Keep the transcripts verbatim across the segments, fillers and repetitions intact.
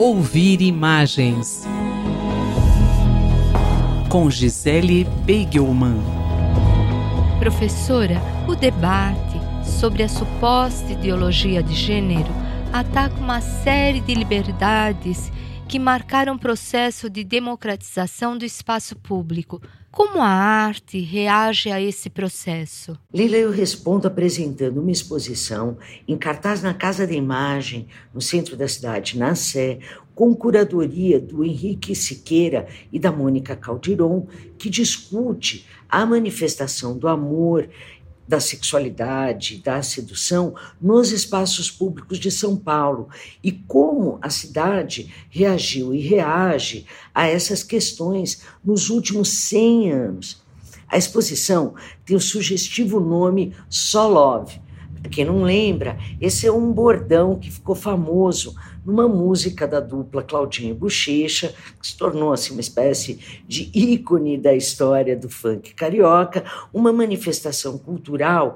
Ouvir imagens com Gisele Beigelman. Professora, o debate sobre a suposta ideologia de gênero ataca uma série de liberdades que marcaram o processo de democratização do espaço público. Como a arte reage a esse processo? Leila, eu respondo apresentando uma exposição em cartaz na Casa da Imagem, no centro da cidade, na Sé, com curadoria do Henrique Siqueira e da Mônica Caldiron, que discute a manifestação do amor, da sexualidade, da sedução nos espaços públicos de São Paulo e como a cidade reagiu e reage a essas questões nos últimos cem anos. A exposição tem o sugestivo nome Só Love. Para quem não lembra, esse é um bordão que ficou famoso numa música da dupla Claudinho e Buchecha, que se tornou assim, uma espécie de ícone da história do funk carioca, uma manifestação cultural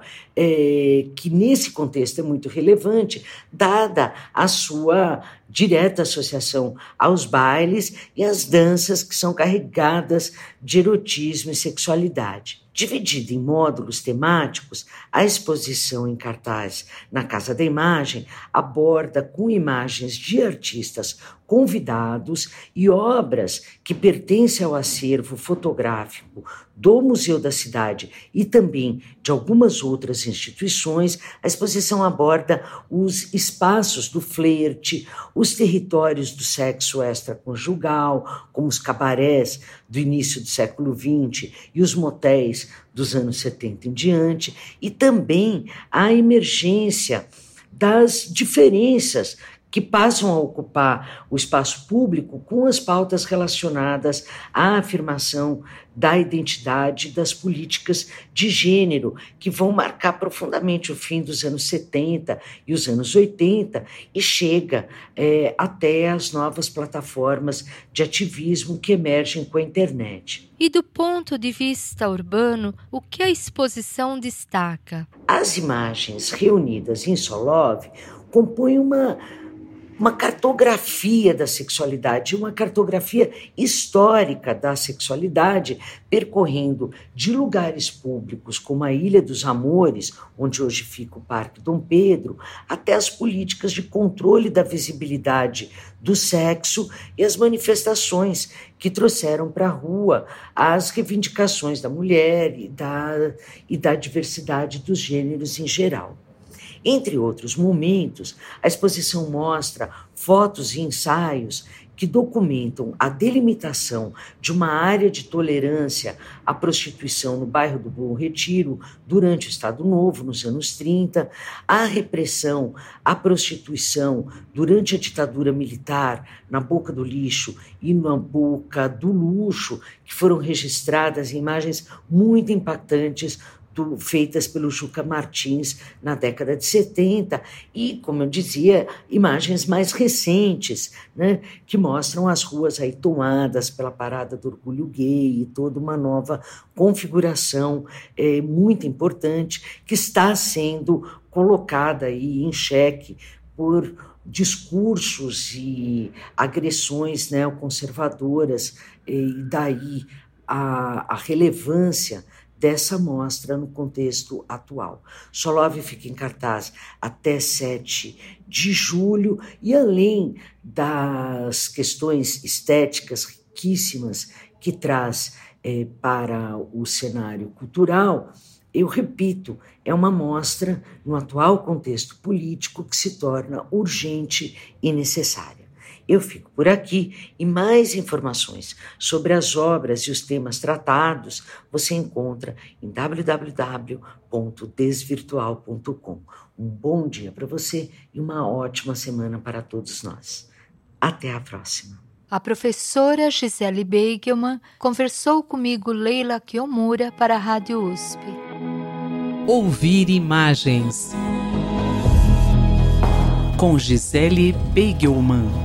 é, que nesse contexto é muito relevante, dada a sua direta associação aos bailes e às danças que são carregadas de erotismo e sexualidade. Dividida em módulos temáticos, a exposição em cartaz na Casa da Imagem aborda com imagens de artistas convidados e obras que pertencem ao acervo fotográfico do Museu da Cidade e também de algumas outras instituições. A exposição aborda os espaços do flerte, os territórios do sexo extraconjugal, como os cabarés do início do século vinte e os motéis dos anos setenta em diante, e também a emergência das diferenças que passam a ocupar o espaço público com as pautas relacionadas à afirmação da identidade das políticas de gênero, que vão marcar profundamente o fim dos anos setenta e os anos oitenta e chega é, até as novas plataformas de ativismo que emergem com a internet. E do ponto de vista urbano, o que a exposição destaca? As imagens reunidas em Só Love compõem uma... uma cartografia da sexualidade, uma cartografia histórica da sexualidade, percorrendo de lugares públicos como a Ilha dos Amores, onde hoje fica o Parque Dom Pedro, até as políticas de controle da visibilidade do sexo e as manifestações que trouxeram para a rua as reivindicações da mulher e da, e da diversidade dos gêneros em geral. Entre outros momentos, a exposição mostra fotos e ensaios que documentam a delimitação de uma área de tolerância à prostituição no bairro do Bom Retiro durante o Estado Novo, nos anos trinta, a repressão à prostituição durante a ditadura militar na Boca do Lixo e na Boca do Luxo, que foram registradas em imagens muito impactantes Do, feitas pelo Juca Martins na década de setenta e, como eu dizia, imagens mais recentes, né, que mostram as ruas aí tomadas pela parada do orgulho gay e toda uma nova configuração é, muito importante que está sendo colocada aí em xeque por discursos e agressões neoconservadoras, e daí a, a relevância dessa mostra no contexto atual. Só Love fica em cartaz até sete de julho e, além das questões estéticas riquíssimas que traz é, para o cenário cultural, eu repito, é uma mostra no atual contexto político que se torna urgente e necessária. Eu fico por aqui e mais informações sobre as obras e os temas tratados você encontra em w w w ponto desvirtual ponto com. Um bom dia para você e uma ótima semana para todos nós. Até a próxima. A professora Gisele Beigelman conversou comigo, Leila Kiyomura, para a Rádio U S P. Ouvir imagens com Gisele Beigelman.